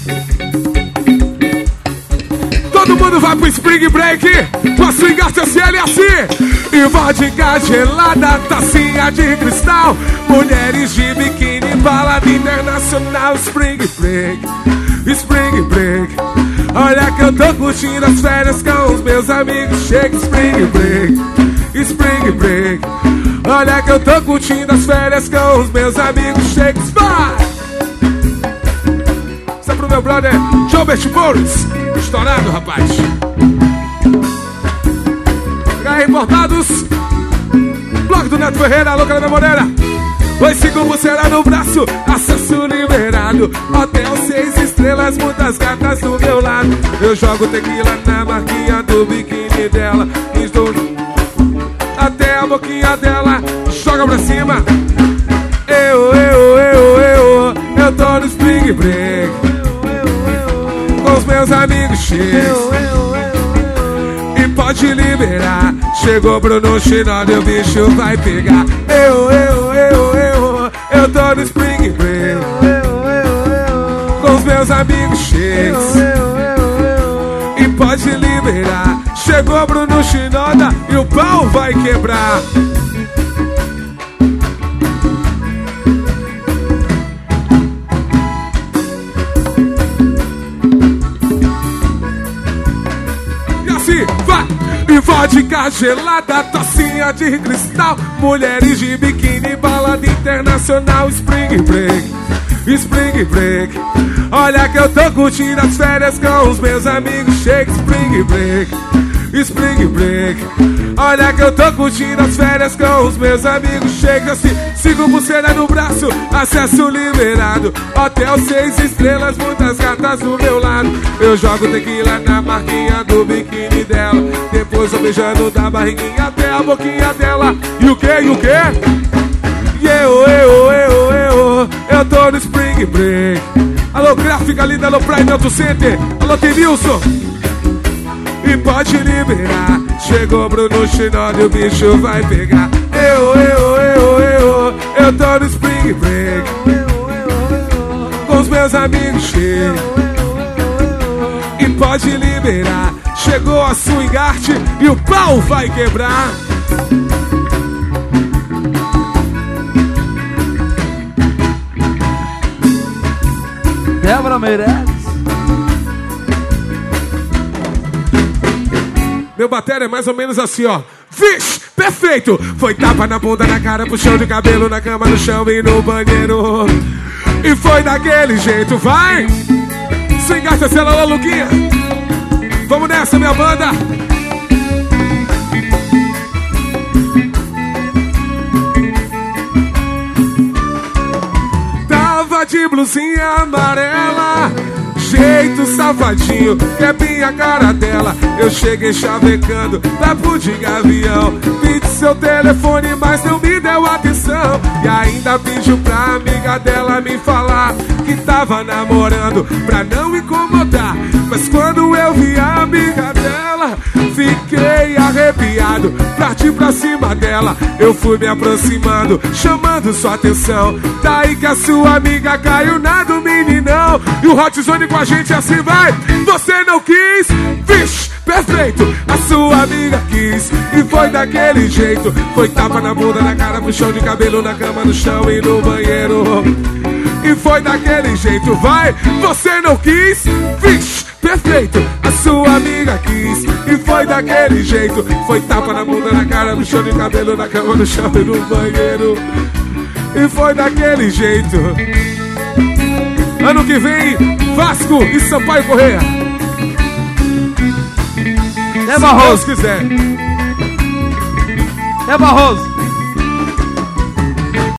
Todo mundo vai pro Spring Break. Com a swing CCL assim. E vodka gelada, tacinha de cristal. Mulheres de biquíni, balada internacional. Spring Break, Spring Break. Olha que eu tô curtindo as férias com os meus amigos. Chega Spring Break, Spring Break. Olha que eu tô curtindo as férias com os meus amigos. Chega, vai! Isso é pro meu brother Gilbert Morris. Estourado, rapaz. Importados, Bloco do Neto Ferreira, Louca da Moreira. 2,5 pulseira no braço, acesso liberado. Hotel 6 estrelas, muitas gatas do meu lado. Eu jogo tequila na marquinha do biquíni dela. Estou até a boquinha dela. Joga pra cima. Eu tô no Spring Break. Com os meus amigos cheios. Pode liberar. Chegou Bruno Chinode, o bicho vai pegar. Eu tô no Spring Break. Com os meus amigos cheios. E pode liberar. Chegou Bruno Chinoda e o pau vai quebrar. Vodka gelada, tacinha de cristal. Mulheres de biquíni, balada internacional. Spring Break, Spring Break. Olha que eu tô curtindo as férias com os meus amigos. Chega Spring Break, Spring Break. Olha que eu tô curtindo as férias com os meus amigos. Chega assim, 5 pulseira no braço, acesso liberado. Hotel 6 estrelas, muitas gatas do meu lado. Eu jogo tequila na marquinha do biquíni dela. Depois eu beijando da barriguinha até a boquinha dela. E o que, e o que? Eu tô no Spring Break. Alô, Gráfica Linda, alô, Prime Auto Center. Alô, Tenilson. E pode liberar. Chegou Bruno Chinode, o bicho vai pegar. Eu tô no Spring Break. Com os meus amigos cheios. E pode liberar. Chegou a swing art e o pau vai quebrar. Débora Meirelles. Meu batéria é mais ou menos assim, ó. Vixe, perfeito! Foi tapa na bunda, na cara, puxão de cabelo, na cama, no chão e no banheiro. E foi daquele jeito, vai! Swing art, célula, Luquinha. Vamos nessa, minha banda! Tava de blusinha amarela, jeito safadinho, que é minha cara dela. Eu cheguei chavecando, papo de gavião. Pedi seu telefone, mas não me deu atenção. E ainda pediu pra amiga dela me falar que tava namorando, pra não incomodar. Mas quando eu vi a amiga dela, fiquei arrepiado, parti pra cima dela. Eu fui me aproximando, chamando sua atenção. Daí que a sua amiga caiu na do meninão. E o Hot Zone com a gente assim vai. Você não quis, vixe, perfeito. A sua amiga quis e foi daquele jeito. Foi tapa na bunda, na cara, puxão de cabelo, na cama, no chão e no banheiro. E foi daquele jeito, vai. Você não quis, vixe, perfeito. A sua amiga quis e foi daquele jeito. Foi tapa na bunda, na cara, no chão de cabelo, na cama, no chão e no banheiro. E foi daquele jeito. Ano que vem, Vasco e Sampaio Correia. É Barroso. Se Deus quiser. É Barroso.